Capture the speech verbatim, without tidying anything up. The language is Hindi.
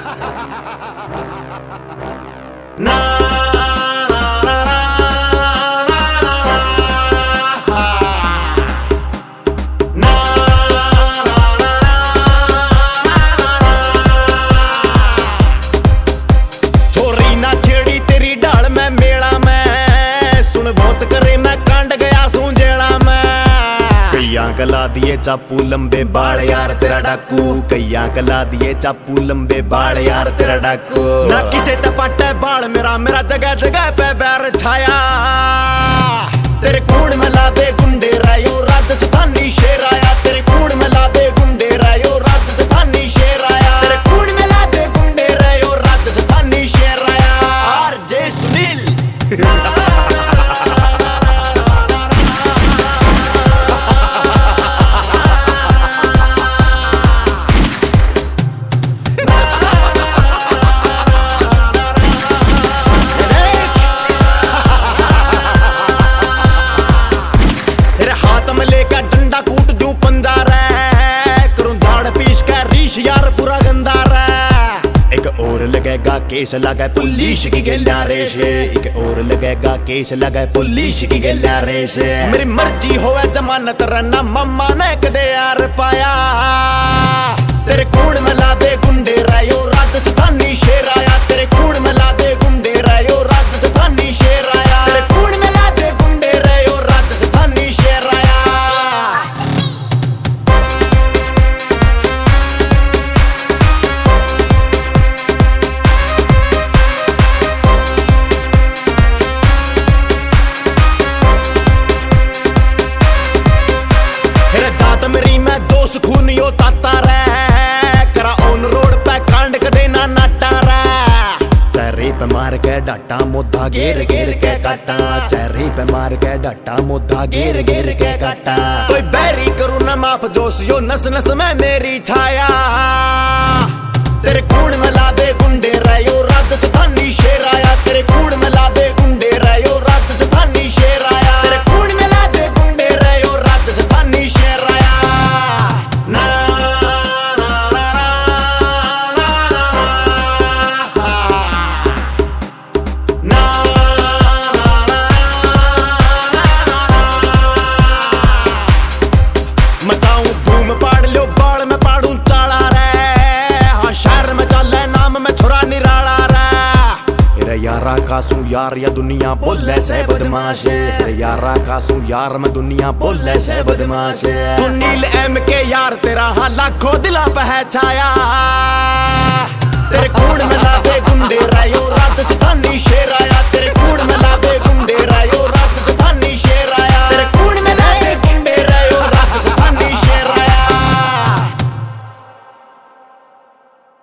ना कला दिए चापू लंबे बाल यार तेरा डाकू, कैया कला दिए चापू लंबे बाल यार तेरा डाकू। ना किसे तपटा बाल मेरा मेरा जगह जगह पे बैर छाया। तेरे खून में ला दे गुंडे रायो राजस्थानी शेर आया। तेरे खून में ला दे गुंडे रायो राजस्थानी शेर आया। तेरे खून में ला दे गुंडे रायो राजस्थानी शेर आया। आर जे सुनील लगेगा केस लगा पुलिस की गैला रेस। एक और लगेगा केस लगा पुलिस की गैला रेस। मेरी मर्जी होवे जमानत रना मम्मा ने कदे यार पाया। तेरे खून में ला दे गुंडे रायो राजस्थानी शेर आया। तेरे खून में ला दे गुंडे रायो राजस्थानी शेर आया। तेरे खून में ला दे गुंडे रायो राजस्थानी शेर आया। खूनियो ताता रे करा ऑन रोड पे कांड कदे ना नाटा रे। चेहरे पे मार के डाटा मुद्दा घेर घेर के काटा। चेहरे पे मार के डाटा मुद्दा घेर घेर के काटा। कोई बैरी करू ना माफ जोशियो नस नस में मेरी छाया। तेरे खून में ला दे गुंडे रायो राजस्थानी शेर आया। तेरे खून में ला दे गुंडे रायो राजस्थानी शेर आया। तेरे खून में ला दे गुंडे रायो राजस्थानी शेर आया। यारा कासू यार या दुनिया बोले से बदमाश। यारा कासू यार में दुनिया बोले से बदमाश। सुनील एम के यार तेरा हाँ लाखों दिला पे है छाया।